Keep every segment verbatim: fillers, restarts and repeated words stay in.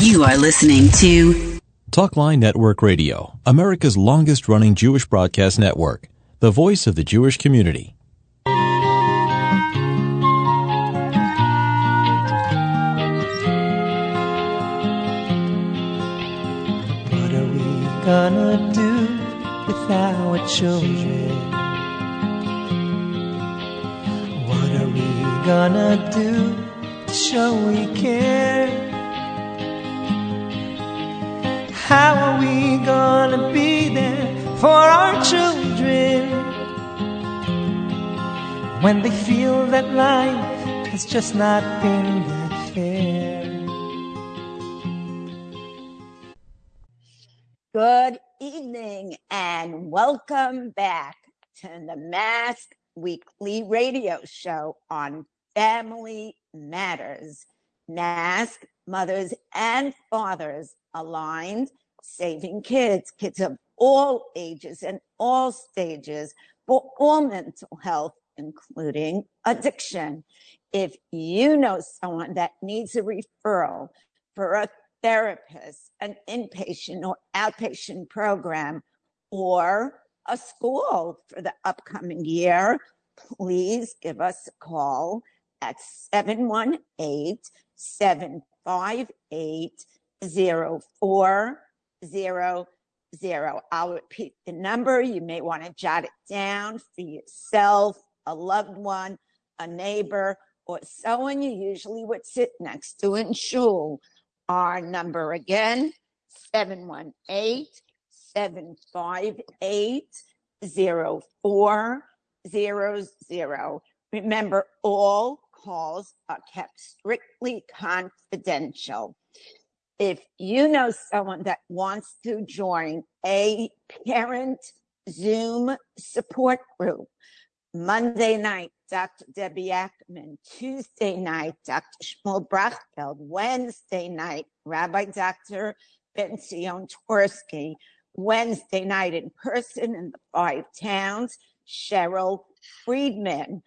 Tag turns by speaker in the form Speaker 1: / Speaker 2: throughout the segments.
Speaker 1: You are listening to
Speaker 2: Talkline Network Radio, America's longest-running Jewish broadcast network, the voice of the Jewish community.
Speaker 3: What are we gonna do with our children? What are we gonna do to show we care? How are we gonna be there for our children when they feel that life has just not been that fair?
Speaker 4: Good evening and welcome back to the Mask Weekly Radio Show on Family Matters. Mask mothers and fathers aligned, saving kids, kids of all ages and all stages for all mental health, including addiction. If you know someone that needs a referral for a therapist, an inpatient or outpatient program, or a school for the upcoming year, please give us a call at seven one eight, seven five eight, zero four zero zero. I'll repeat the number. You may want to jot it down for yourself, a loved one, a neighbor, or someone you usually would sit next to in shul. Our number again, seven one eight, seven five eight, zero four zero zero. Remember, all calls are kept strictly confidential. If you know someone that wants to join a parent Zoom support group, Monday night, Doctor Debbie Ackerman. Tuesday night, Doctor Shmuel Brachfeld. Wednesday night, Rabbi Doctor Ben-Zion Twersky. Wednesday night in person in the Five Towns, Cheryl Friedman.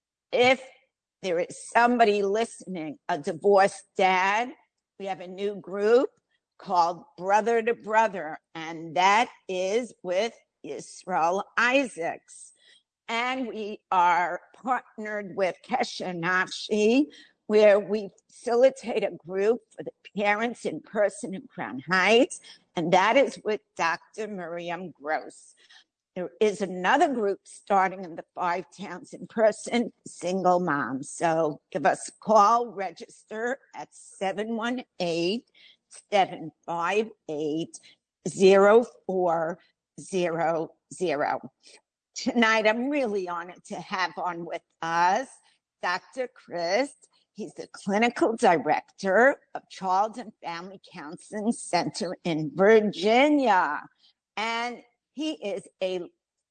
Speaker 4: If there is somebody listening, a divorced dad, we have a new group called Brother to Brother, and that is with Yisrael Isaacs. And we are partnered with Kesha Nafshi, where we facilitate a group for the parents in person in Crown Heights, and that is with Doctor Miriam Gross. There is another group starting in the Five Towns in person, single moms. So give us a call, register at seven one eight, seven five eight, zero four zero zero. Tonight, I'm really honored to have on with us Doctor Chris. He's the clinical director of Child and Family Counseling Center in Virginia. And he is a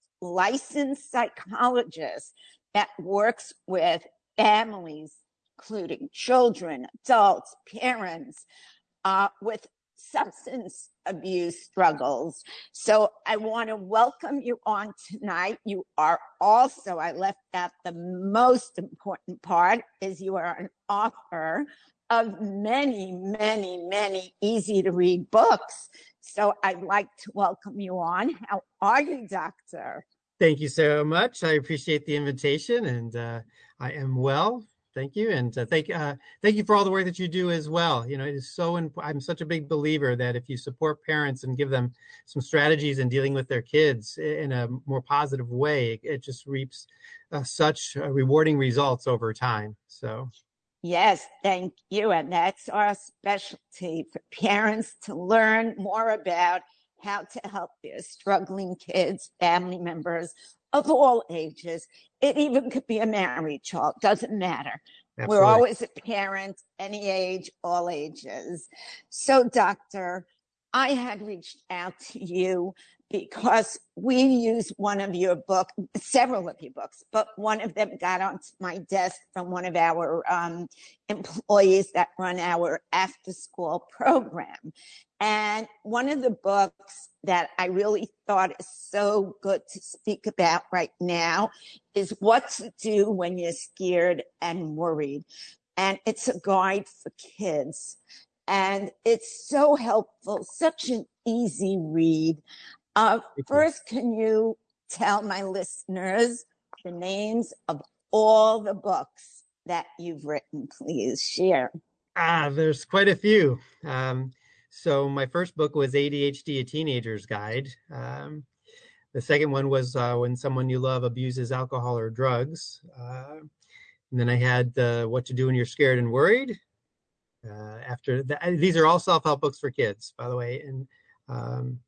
Speaker 4: licensed psychologist that works with families, including children, adults, parents, uh, with substance abuse struggles. So I want to welcome you on tonight. You are also, I left out the most important part, is you are an author of many, many, many easy to read books. So I'd like to welcome you on. How are you, Doctor?
Speaker 5: Thank you so much. I appreciate the invitation, and uh, I am well. Thank you, and uh, thank uh, thank you for all the work that you do as well. You know, it is so. Imp- I'm such a big believer that if you support parents and give them some strategies in dealing with their kids in a more positive way, it, it just reaps uh, such uh, rewarding results over time. So.
Speaker 4: Yes, thank you. And that's our specialty, for parents to learn more about how to help their struggling kids, family members of all ages. It even could be a married child, doesn't matter. Absolutely. We're always a parent, any age, all ages. So, Doctor, I had reached out to you because we use one of your books, several of your books, but one of them got onto my desk from one of our um, employees that run our after-school program. And one of the books that I really thought is so good to speak about right now is What to Do When You're Scared and Worried. And it's a guide for kids. and it's so helpful, such an easy read. Uh, first, can you tell my listeners the names of all the books that you've written? Please share.
Speaker 5: Ah, there's quite a few. Um, so my first book was A D H D, A Teenager's Guide. Um, the second one was uh, When Someone You Love Abuses Alcohol or Drugs. Uh, and then I had uh, What to Do When You're Scared and Worried. Uh, after that, these are all self-help books for kids, by the way. And um,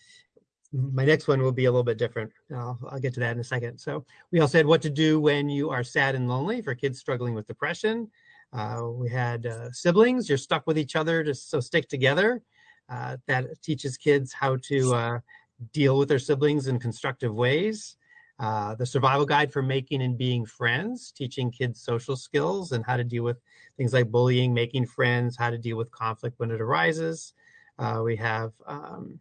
Speaker 5: my next one will be a little bit different. I'll, I'll get to that in a second. So we also had What to Do When You Are Sad and Lonely for kids struggling with depression. Uh, we had uh, Siblings, You're Stuck with Each Other, just so stick together. Uh, that teaches kids how to uh, deal with their siblings in constructive ways. Uh, the Survival Guide for Making and Being Friends, teaching kids social skills and how to deal with things like bullying, making friends, how to deal with conflict when it arises. Uh, we have um,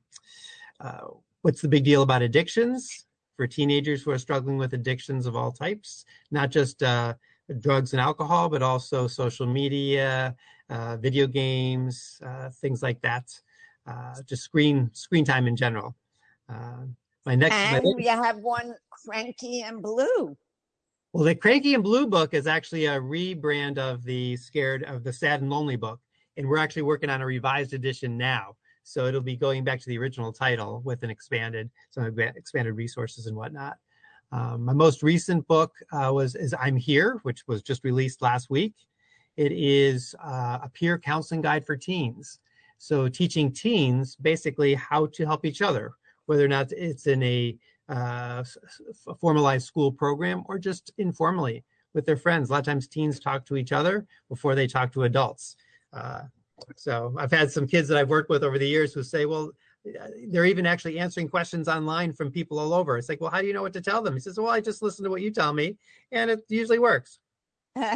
Speaker 5: uh, What's the Big Deal About Addictions for teenagers who are struggling with addictions of all types, not just uh, drugs and alcohol, but also social media, uh, video games, uh, things like that, uh, just screen screen time in general. Uh, my next,
Speaker 4: and
Speaker 5: my
Speaker 4: we have one, Cranky and Blue.
Speaker 5: Well, the Cranky and Blue book is actually a rebrand of the Scared of the Sad and Lonely book, and we're actually working on a revised edition now. So it'll be going back to the original title with an expanded, some expanded resources and whatnot. Um, my most recent book uh, was is I'm Here, which was just released last week. It is uh, a peer counseling guide for teens. So teaching teens basically how to help each other, whether or not it's in a, uh, a formalized school program or just informally with their friends. A lot of times teens talk to each other before they talk to adults. Uh, so I've had some kids that I've worked with over the years who say, well, they're even actually answering questions online from people all over. It's like, well, how do you know what to tell them? He says, well, I just listen to what you tell me, and it usually works. you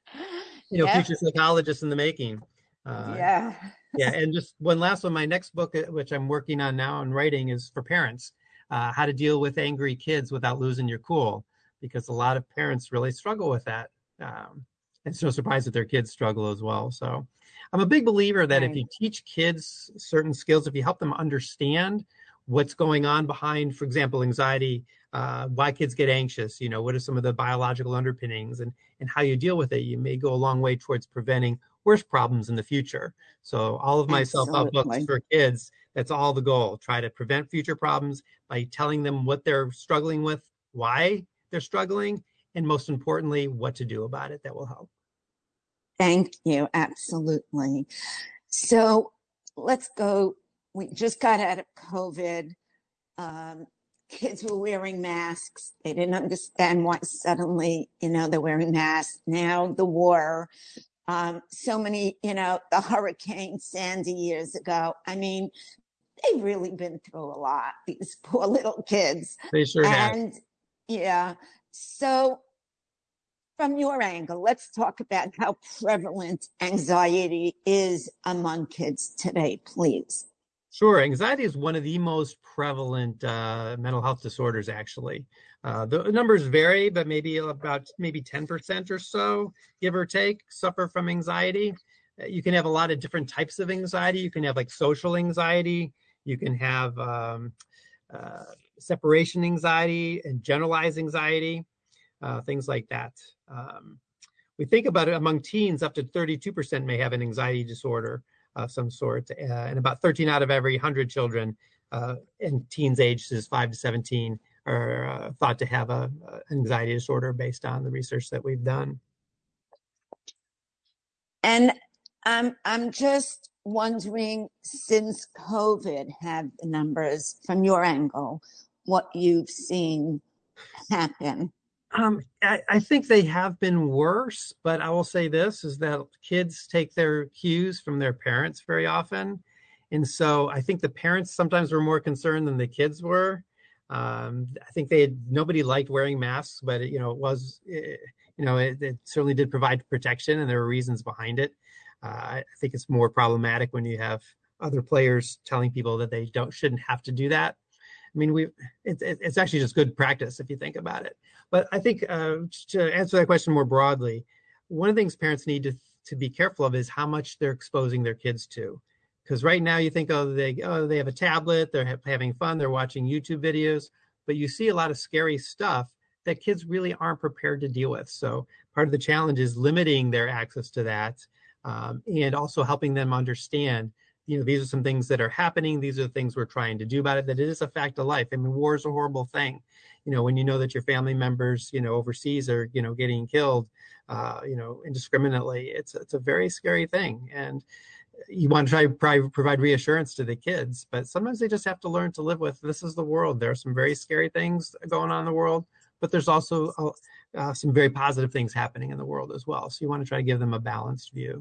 Speaker 5: know,
Speaker 4: Yep.
Speaker 5: Future psychologists in the making. Uh,
Speaker 4: Yeah.
Speaker 5: Yeah, and just one last one. My next book, which I'm working on now and writing, is for parents, uh, how to deal with angry kids without losing your cool, because a lot of parents really struggle with that. Um, it's no surprise that their kids struggle as well. So I'm a big believer that
Speaker 4: Right.
Speaker 5: if you teach kids certain skills, if you help them understand what's going on behind, for example, anxiety, uh, why kids get anxious, you know, what are some of the biological underpinnings, and, and how you deal with it, you may go a long way towards preventing worse problems in the future. So all of my self-help books
Speaker 4: Absolutely.
Speaker 5: for kids, that's all the goal. Try to prevent future problems by telling them what they're struggling with, why they're struggling, and most importantly, what to do about it that will help.
Speaker 4: Thank you. Absolutely. So let's go. We just got out of COVID. Um, kids were wearing masks. They didn't understand why suddenly, you know, they're wearing masks. Now the war, um, so many, you know, the Hurricane Sandy years ago. I mean, they've really been through a lot, these poor little kids.
Speaker 5: They sure have.
Speaker 4: And yeah, so from your angle, let's talk about how prevalent anxiety is among kids today, please.
Speaker 5: Sure. Anxiety is one of the most prevalent uh, mental health disorders, actually. Uh, the numbers vary, but maybe about maybe ten percent or so, give or take, suffer from anxiety. You can have a lot of different types of anxiety. You can have like social anxiety. You can have um, uh, separation anxiety and generalized anxiety, uh, things like that. Um, we think about it among teens, up to thirty-two percent may have an anxiety disorder of some sort, uh, and about thirteen out of every one hundred children uh, in teens ages five to seventeen are uh, thought to have a, a anxiety disorder based on the research that we've done.
Speaker 4: And I'm, I'm just wondering, since COVID, have the numbers from your angle, what you've seen happen?
Speaker 5: Um, I, I think they have been worse, but I will say this, is that kids take their cues from their parents very often. And so I think the parents sometimes were more concerned than the kids were. Um, I think they had, nobody liked wearing masks, but it, you know, it was, it, you know, it, it certainly did provide protection, and there were reasons behind it. Uh, I think it's more problematic when you have other players telling people that they don't shouldn't have to do that. I mean, we it, it, it's actually just good practice if you think about it. But I think uh, to answer that question more broadly, one of the things parents need to to be careful of is how much they're exposing their kids to. Because right now you think, oh, they oh they have a tablet, they're ha- having fun, they're watching YouTube videos, but you see a lot of scary stuff that kids really aren't prepared to deal with. So part of the challenge is limiting their access to that, um, and also helping them understand, you know, these are some things that are happening. These are the things we're trying to do about it, that it is a fact of life. I mean, war is a horrible thing. You know, when you know that your family members, you know, overseas are, you know, getting killed, uh, you know, indiscriminately, it's, it's a very scary thing. And you want to try to provide reassurance to the kids, but sometimes they just have to learn to live with, this is the world. There are some very scary things going on in the world, but there's also uh, uh, some very positive things happening in the world as well. So you want to try to give them a balanced view.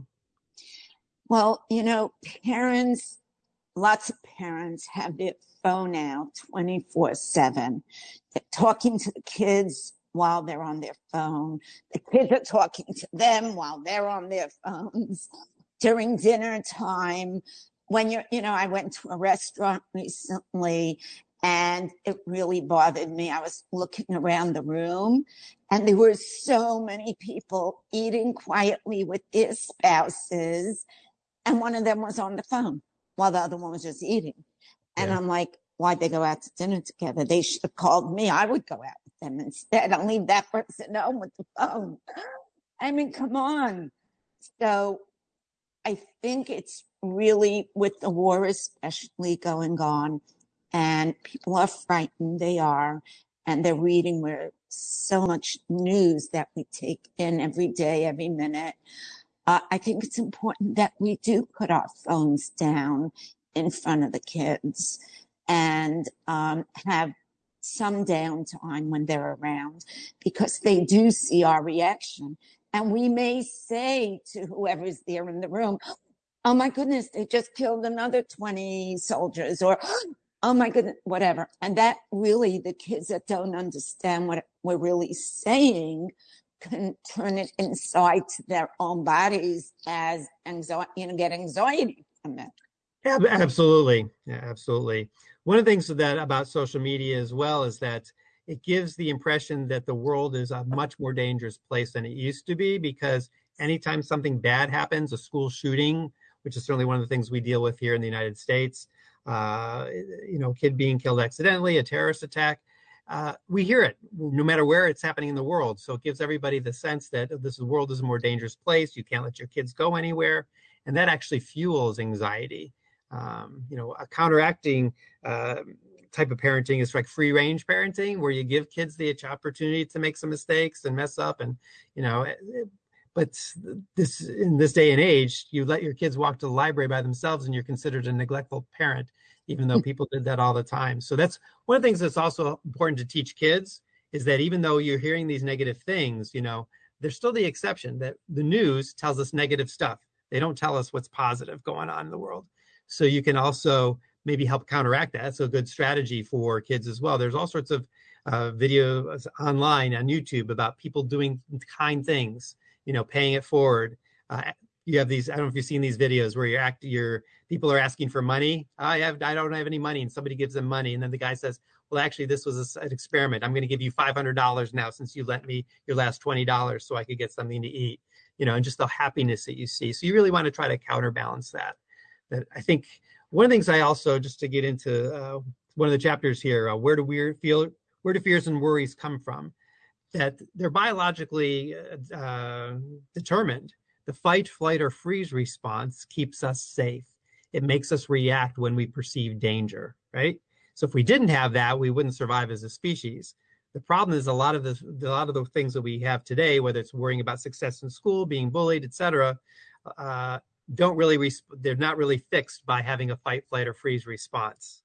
Speaker 4: Well, you know, parents, lots of parents have their phone out twenty-four seven. They're talking to the kids while they're on their phone. The kids are talking to them while they're on their phones. During dinner time, when you're, you know, I went to a restaurant recently and it really bothered me. I was looking around the room and there were so many people eating quietly with their spouses. And one of them was on the phone while the other one was just eating. And yeah. I'm like, why'd they go out to dinner together? They should have called me. I would go out with them instead and leave that person home with the phone. I mean, come on. So I think it's really, with the war especially going on, and people are frightened, they are, and they're reading where so much news that we take in every day, every minute. Uh, I think it's important that we do put our phones down in front of the kids and um, have some downtime when they're around, because they do see our reaction. And we may say to whoever's there in the room, oh my goodness, they just killed another twenty soldiers, or oh my goodness, whatever. And that really, the kids that don't understand what we're really saying can turn it inside to their own bodies as anxiety, you know, get anxiety from it.
Speaker 5: Yeah, absolutely. Yeah, absolutely. One of the things that about social media as well is that it gives the impression that the world is a much more dangerous place than it used to be, because anytime something bad happens, a school shooting, which is certainly one of the things we deal with here in the United States, uh, you know, kid being killed accidentally, a terrorist attack, uh, we hear it no matter where it's happening in the world. So it gives everybody the sense that this world is a more dangerous place. You can't let your kids go anywhere. And that actually fuels anxiety. Um, you know, a counteracting uh, type of parenting is like free range parenting, where you give kids the opportunity to make some mistakes and mess up. And, you know, but this, in this day and age, you let your kids walk to the library by themselves and you're considered a neglectful parent, even though people did that all the time. So that's one of the things that's also important to teach kids, is that even though you're hearing these negative things, you know, there's still the exception that the news tells us negative stuff. They don't tell us what's positive going on in the world. So you can also maybe help counteract that. That's a good strategy for kids as well. There's all sorts of uh, videos online on YouTube about people doing kind things, you know, paying it forward. Uh, you have these, I don't know if you've seen these videos where you're act, you're, people are asking for money. I have, I don't have any money, and somebody gives them money. And then the guy says, well, actually, this was a, an experiment. I'm going to give you five hundred dollars now, since you lent me your last twenty dollars so I could get something to eat, you know, and just the happiness that you see. So you really want to try to counterbalance that. That I think one of the things I also, just to get into uh, one of the chapters here, uh, where do we feel, where do fears and worries come from? That they're biologically uh, determined. The fight, flight, or freeze response keeps us safe. It makes us react when we perceive danger, right? So if we didn't have that, we wouldn't survive as a species. The problem is a lot of the a lot of the things that we have today, whether it's worrying about success in school, being bullied, et cetera, uh, don't really, resp- they're not really fixed by having a fight, flight, or freeze response.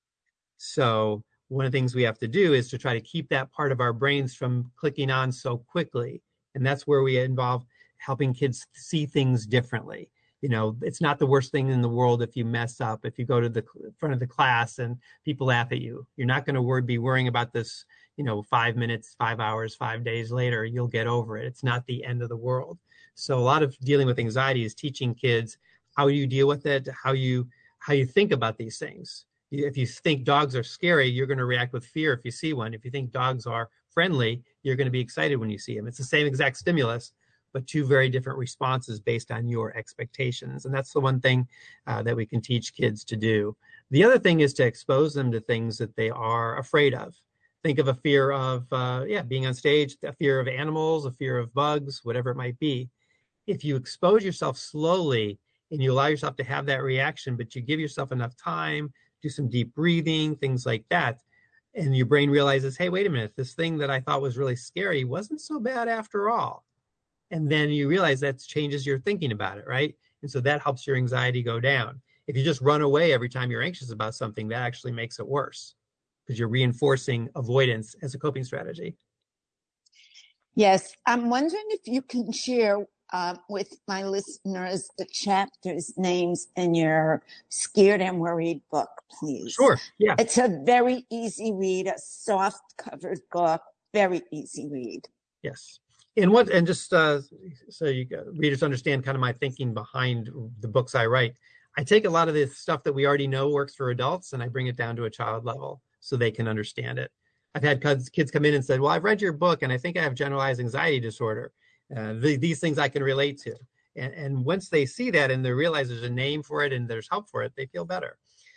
Speaker 5: So one of the things we have to do is to try to keep that part of our brains from clicking on so quickly. And that's where we involve helping kids see things differently. You know, it's not the worst thing in the world if you mess up, if you go to the front of the class and people laugh at you. You're not going to wor- be worrying about this, you know, five minutes, five hours, five days later. You'll get over it. It's not the end of the world. So a lot of dealing with anxiety is teaching kids how you deal with it, how you how you think about these things. If you think dogs are scary, you're going to react with fear if you see one. If you think dogs are friendly, you're going to be excited when you see them. It's the same exact stimulus, but two very different responses based on your expectations. And that's the one thing uh, that we can teach kids to do. The other thing is to expose them to things that they are afraid of. Think of a fear of, uh, yeah, being on stage, a fear of animals, a fear of bugs, whatever it might be. If you expose yourself slowly and you allow yourself to have that reaction, but you give yourself enough time, do some deep breathing, things like that, and your brain realizes, hey, wait a minute, this thing that I thought was really scary wasn't so bad after all. And then you realize that changes your thinking about it, right? And so that helps your anxiety go down. If you just run away every time you're anxious about something, that actually makes it worse because you're reinforcing avoidance as a coping strategy.
Speaker 4: Yes, I'm wondering if you can share uh, with my listeners the chapters names in your Scared and Worried book, please.
Speaker 5: Sure, yeah.
Speaker 4: It's a very easy read, a soft covered book, very easy read.
Speaker 5: Yes. And what, and just uh, so you readers understand kind of my thinking behind the books I write, I take a lot of the stuff that we already know works for adults and I bring it down to a child level so they can understand it. I've had kids come in and said, well, I've read your book and I think I have generalized anxiety disorder. Uh, the, these things I can relate to. And, and once they see that and they realize there's a name for it and there's help for it, they feel better.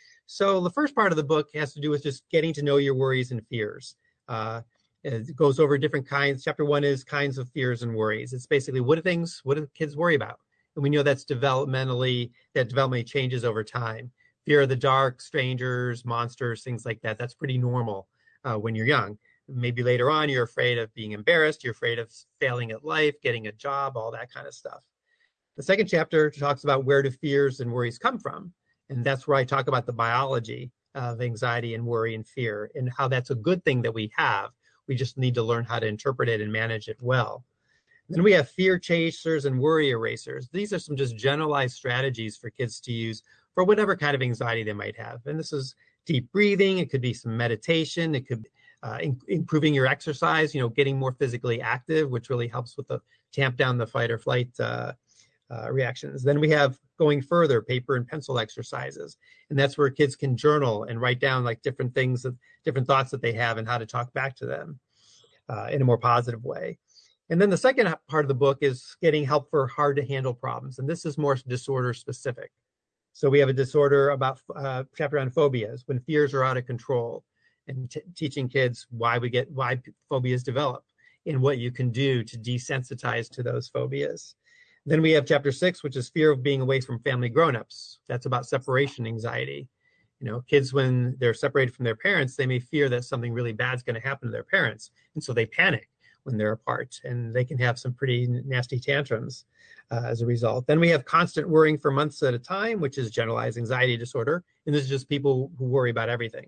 Speaker 5: So the first part of the book has to do with just getting to know your worries and fears. Uh, it goes over different kinds. Chapter one is kinds of fears and worries. It's basically what are things, what do kids worry about? And we know that's developmentally, that developmentally changes over time. Fear of the dark, strangers, monsters, things like that. That's pretty normal uh, when you're young. Maybe later on, you're afraid of being embarrassed. You're afraid of failing at life, getting a job, all that kind of stuff. The second chapter talks about where do fears and worries come from. And that's where I talk about the biology of anxiety and worry and fear and how that's a good thing that we have. We just need to learn how to interpret it and manage it well. Then we have fear chasers and worry erasers. These are some just generalized strategies for kids to use for whatever kind of anxiety they might have. And this is deep breathing. It could be some meditation. It could be Uh, in, improving your exercise, you know, getting more physically active, which really helps with the tamp down the fight or flight uh, uh, reactions. Then we have going further, paper and pencil exercises. And that's where kids can journal and write down like different things, that, different thoughts that they have and how to talk back to them uh, in a more positive way. And then the second part of the book is getting help for hard to handle problems. And this is more disorder specific. So we have a disorder about uh, chapter on phobias, when fears are out of control. And t- teaching kids why we get why phobias develop and what you can do to desensitize to those phobias. Then we have chapter six, which is fear of being away from family grownups. That's about separation anxiety. You know, kids, when they're separated from their parents, they may fear that something really bad is going to happen to their parents. And so they panic when they're apart and they can have some pretty nasty tantrums uh, as a result. Then we have constant worrying for months at a time, which is generalized anxiety disorder. And this is just people who worry about everything.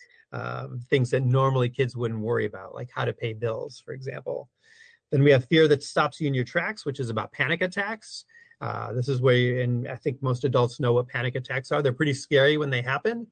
Speaker 5: Um, things that normally kids wouldn't worry about, like how to pay bills, for example. Then we have fear that stops you in your tracks, which is about panic attacks. Uh, this is where, you, and I think most adults know what panic attacks are. They're pretty scary when they happen,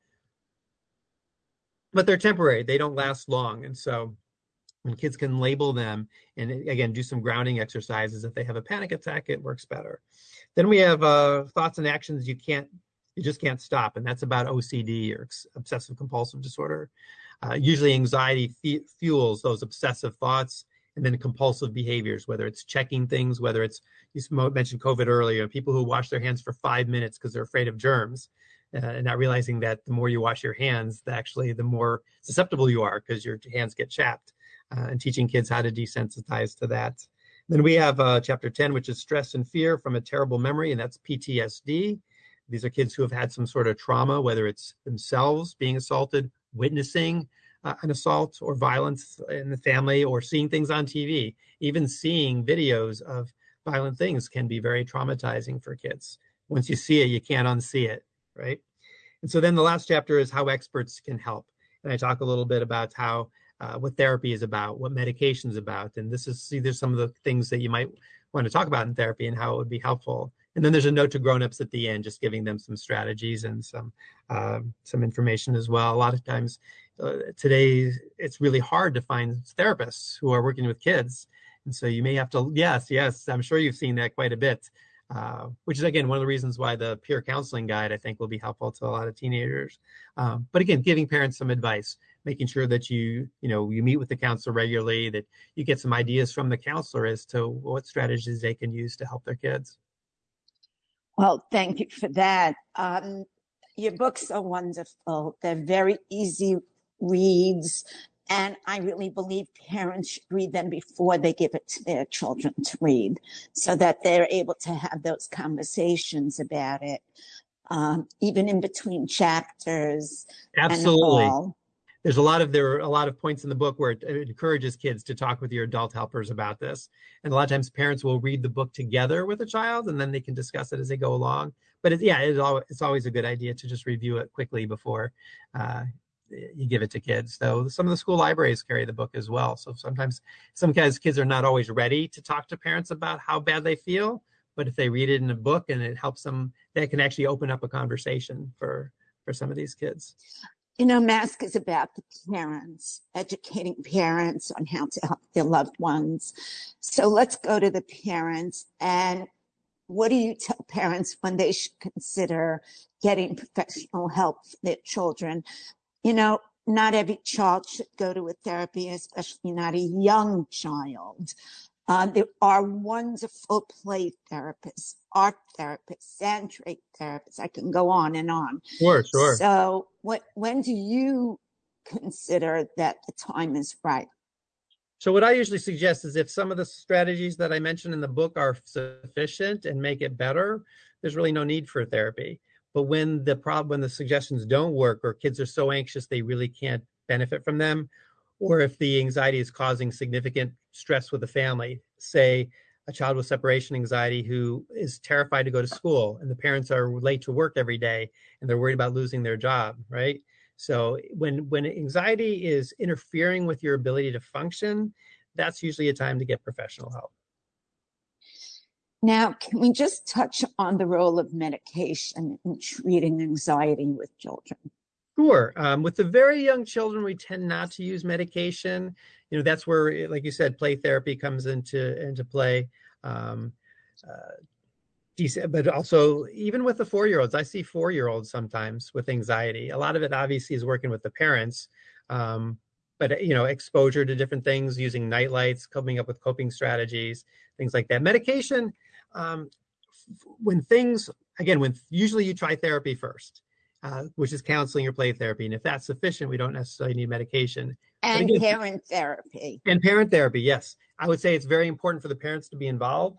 Speaker 5: but they're temporary. They don't last long. And so when kids can label them and again, do some grounding exercises, if they have a panic attack, it works better. Then we have uh, thoughts and actions you can't You just can't stop. And that's about O C D or obsessive compulsive disorder. Uh, usually anxiety f- fuels those obsessive thoughts and then compulsive behaviors, whether it's checking things, whether it's, you mentioned COVID earlier, people who wash their hands for five minutes because they're afraid of germs uh, and not realizing that the more you wash your hands, the actually the more susceptible you are because your hands get chapped uh, and teaching kids how to desensitize to that. Then we have uh, chapter ten, which is stress and fear from a terrible memory, and that's P T S D. These are kids who have had some sort of trauma, whether it's themselves being assaulted, witnessing uh, an assault or violence in the family, or seeing things on T V. Even seeing videos of violent things can be very traumatizing for kids. Once you see it, you can't unsee it, right? And so then the last chapter is how experts can help. And I talk a little bit about how, uh, what therapy is about, what medication is about. And this is, see, there's some of the things that you might want to talk about in therapy and how it would be helpful. And then there's a note to grownups at the end, just giving them some strategies and some um, some information as well. A lot of times uh, today, it's really hard to find therapists who are working with kids. And so you may have to, yes, yes, I'm sure you've seen that quite a bit. uh, which is, again, one of the reasons why the peer counseling guide, I think, will be helpful to a lot of teenagers. Um, but again, giving parents some advice, making sure that you, you know, you meet with the counselor regularly, that you get some ideas from the counselor as to what strategies they can use to help their kids.
Speaker 4: Well, thank you for that. Um, your books are wonderful. They're very easy reads. And I really believe parents should read them before they give it to their children to read, so that they're able to have those conversations about it, um, even in between chapters.
Speaker 5: Absolutely.
Speaker 4: And all.
Speaker 5: There's a lot of there are a lot of points in the book where it, it encourages kids to talk with your adult helpers about this. And a lot of times parents will read the book together with a child, and then they can discuss it as they go along. But it, yeah, it's always, it's always a good idea to just review it quickly before uh, you give it to kids. So some of the school libraries carry the book as well. So sometimes some kids, kids are not always ready to talk to parents about how bad they feel. But if they read it in a book and it helps them, that can actually open up a conversation for, for some of these kids.
Speaker 4: You know, Mask is about the parents, educating parents on how to help their loved ones. So let's go to the parents. And what do you tell parents when they should consider getting professional help for their children? You know, not every child should go to a therapy, especially not a young child. Uh, there are wonderful play therapists, art therapists, Sandrake therapists. I can go on and on.
Speaker 5: Sure, sure.
Speaker 4: So what, when do you consider that the time is right?
Speaker 5: So what I usually suggest is if some of the strategies that I mentioned in the book are sufficient and make it better, there's really no need for therapy. But when the problem, when the suggestions don't work, or kids are so anxious they really can't benefit from them, or if the anxiety is causing significant stress with the family, say a child with separation anxiety who is terrified to go to school, and the parents are late to work every day and they're worried about losing their job, right? So when, when anxiety is interfering with your ability to function, that's usually a time to get professional help.
Speaker 4: Now, can we just touch on the role of medication in treating anxiety with children?
Speaker 5: Sure. Um, with the very young children, we tend not to use medication. You know, that's where, like you said, play therapy comes into into play. Um, uh, but also, even with the four-year-olds, I see four-year-olds sometimes with anxiety. A lot of it obviously is working with the parents, um, but you know, exposure to different things, using night lights, coming up with coping strategies, things like that. Medication. Um, when things, again, when usually you try therapy first, uh, which is counseling or play therapy. And if that's sufficient, we don't necessarily need medication.
Speaker 4: And
Speaker 5: again,
Speaker 4: parent therapy.
Speaker 5: And parent therapy, yes. I would say it's very important for the parents to be involved.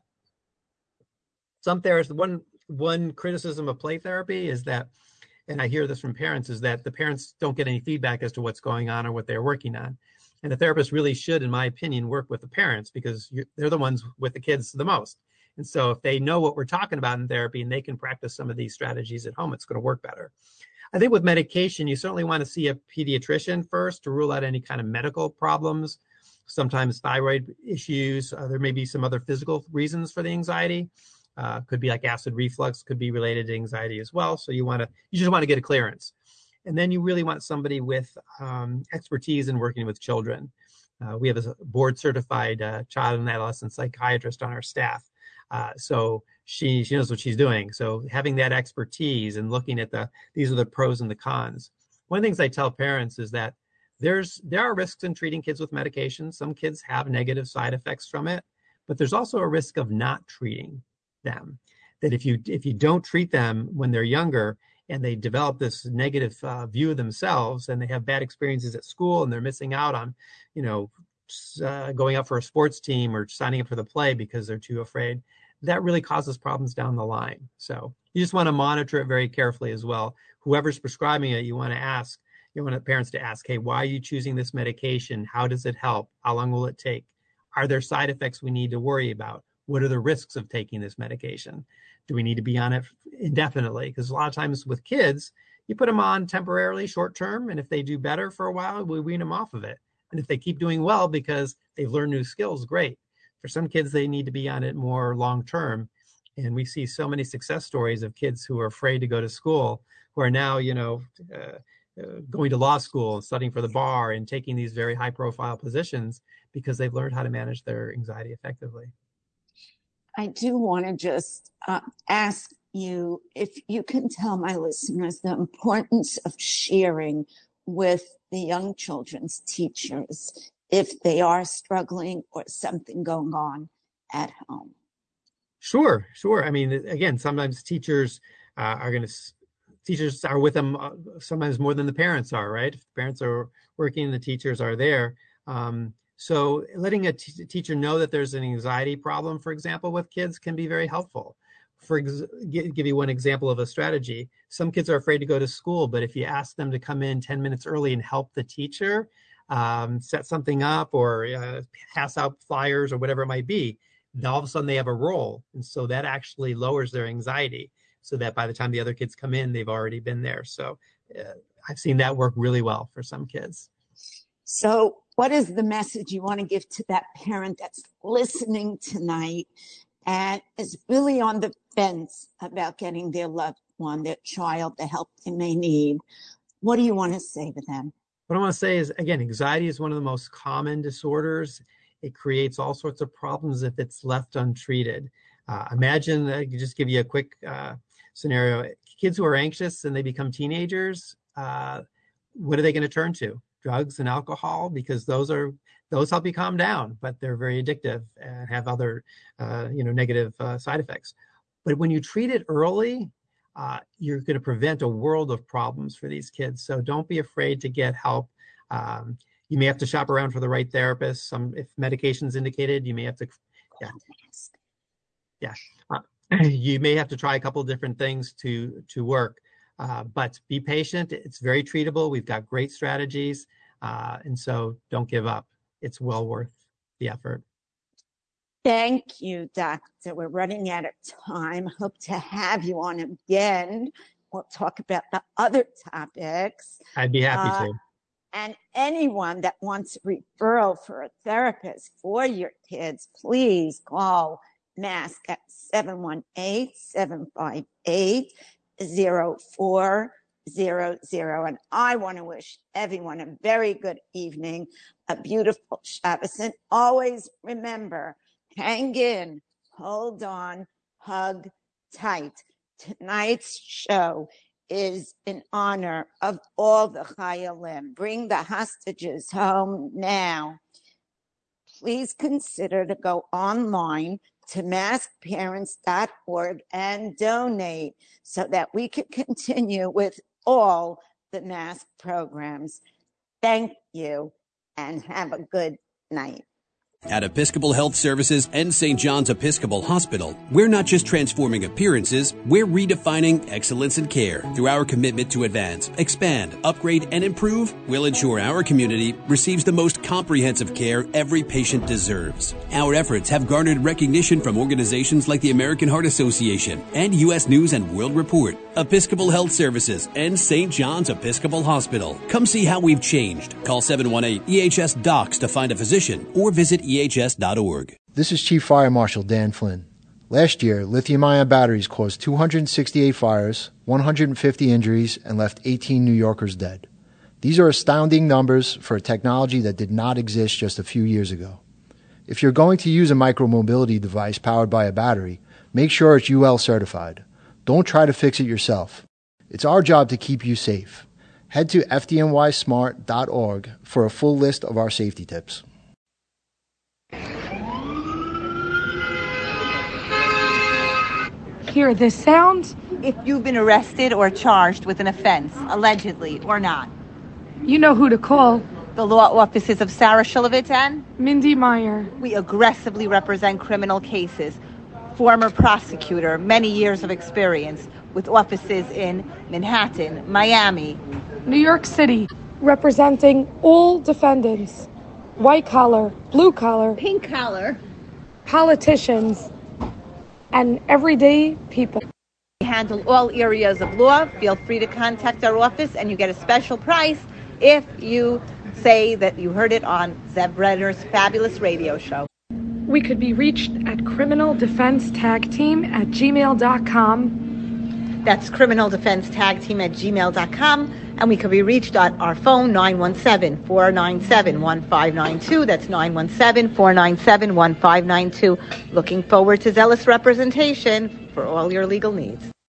Speaker 5: Some therapists, one, one criticism of play therapy is that, and I hear this from parents, is that the parents don't get any feedback as to what's going on or what they're working on. And the therapist really should, in my opinion, work with the parents, because you're, they're the ones with the kids the most. And so if they know what we're talking about in therapy and they can practice some of these strategies at home, it's going to work better. I think with medication, you certainly want to see a pediatrician first to rule out any kind of medical problems, sometimes thyroid issues. Uh, there may be some other physical reasons for the anxiety. Uh, could be like acid reflux, could be related to anxiety as well. So you want to, you just want to get a clearance. And then you really want somebody with um, expertise in working with children. Uh, we have a board certified uh, child and adolescent psychiatrist on our staff. Uh, so she she knows what she's doing. So having that expertise and looking at the, these are the pros and the cons. One of the things I tell parents is that there's there are risks in treating kids with medication. Some kids have negative side effects from it, but there's also a risk of not treating them. That if you if you don't treat them when they're younger and they develop this negative uh, view of themselves, and they have bad experiences at school, and they're missing out on, you know, uh, going out for a sports team or signing up for the play because they're too afraid, that really causes problems down the line. So you just want to monitor it very carefully as well. Whoever's prescribing it, you want to ask, you want parents to ask, hey, why are you choosing this medication? How does it help? How long will it take? Are there side effects we need to worry about? What are the risks of taking this medication? Do we need to be on it indefinitely? Because a lot of times with kids, you put them on temporarily, short term, and if they do better for a while, we wean them off of it. And if they keep doing well because they've learned new skills, great. For some kids, they need to be on it more long term. And we see so many success stories of kids who are afraid to go to school, who are now, you know, uh, uh, going to law school, studying for the bar, and taking these very high profile positions because they've learned how to manage their anxiety effectively.
Speaker 4: I do want to just uh, ask you if you can tell my listeners the importance of sharing with the young children's teachers if they are struggling or something going on at home.
Speaker 5: Sure, sure. I mean, again, sometimes teachers uh, are going to, teachers are with them uh, sometimes more than the parents are, right? If the parents are working, the teachers are there. Um, so letting a t- teacher know that there's an anxiety problem, for example, with kids can be very helpful. For ex- give you one example of a strategy. Some kids are afraid to go to school, but if you ask them to come in ten minutes early and help the teacher um, set something up or uh, pass out flyers or whatever it might be, then all of a sudden they have a role. And so that actually lowers their anxiety so that by the time the other kids come in, they've already been there. So uh, I've seen that work really well for some kids.
Speaker 4: So what is the message you want to give to that parent that's listening tonight and is really on the fence about getting their loved one, their child, the help they may need? What do you want to say to them?
Speaker 5: What I want to say is, again, anxiety is one of the most common disorders. It creates all sorts of problems if it's left untreated. Uh, imagine, I can just give you a quick uh, scenario. Kids who are anxious and they become teenagers, uh, what are they going to turn to? Drugs and alcohol, because those are those help you calm down, but they're very addictive and have other, uh, you know, negative uh, side effects. But when you treat it early, uh, you're going to prevent a world of problems for these kids. So don't be afraid to get help. Um, you may have to shop around for the right therapist. Some, if medication's indicated, you may have to, yeah, yeah, uh, you may have to try a couple of different things to to work. Uh, but be patient. It's very treatable. We've got great strategies. Uh, and so don't give up. It's well worth the effort.
Speaker 4: Thank you, Doctor. We're running out of time. Hope to have you on again. We'll talk about the other topics.
Speaker 5: I'd be happy
Speaker 4: uh,
Speaker 5: to.
Speaker 4: And anyone that wants a referral for a therapist for your kids, please call MASC at seven one eight, seven five eight, zero four zero zero. And I want to wish everyone a very good evening, a beautiful Shabbos, and always remember, hang in, hold on, hug tight. Tonight's show is in honor of all the Chayalim. Bring the hostages home now. Please consider to go online to mask parents dot org and donate so that we can continue with all the mask programs. Thank you and have a good night.
Speaker 6: At Episcopal Health Services and Saint John's Episcopal Hospital, we're not just transforming appearances, we're redefining excellence in care. Through our commitment to advance, expand, upgrade, and improve, we'll ensure our community receives the most comprehensive care every patient deserves. Our efforts have garnered recognition from organizations like the American Heart Association and U S News and World Report. Episcopal Health Services and Saint John's Episcopal Hospital. Come see how we've changed. Call seven one eight E H S docs to find a physician or visit E H S dot org.
Speaker 7: This is Chief Fire Marshal Dan Flynn. Last year, lithium-ion batteries caused two hundred sixty-eight fires, one hundred fifty injuries, and left eighteen New Yorkers dead. These are astounding numbers for a technology that did not exist just a few years ago. If you're going to use a micromobility device powered by a battery, make sure it's U L certified. Don't try to fix it yourself. It's our job to keep you safe. Head to F D N Y smart dot org for a full list of our safety tips.
Speaker 8: Hear this sound?
Speaker 9: If you've been arrested or charged with an offense, allegedly or not.
Speaker 8: You know who to call.
Speaker 9: The law offices of Sarah Shilovitz and
Speaker 8: Mindy Meyer.
Speaker 9: We aggressively represent criminal cases. Former prosecutor, many years of experience, with offices in Manhattan, Miami,
Speaker 8: New York City, representing all defendants. White collar, blue collar,
Speaker 9: pink collar,
Speaker 8: politicians, and everyday people.
Speaker 9: We handle all areas of law. Feel free to contact our office and you get a special price if you say that you heard it on Zev Brenner's fabulous radio show.
Speaker 8: We could be reached at criminal defense tag team at gmail dot com
Speaker 9: That's criminal defense tag team at gmail dot com. And we can be reached on our phone, nine one seven, four nine seven, one five nine two. That's nine one seven, four nine seven, one five nine two. Looking forward to zealous representation for all your legal needs.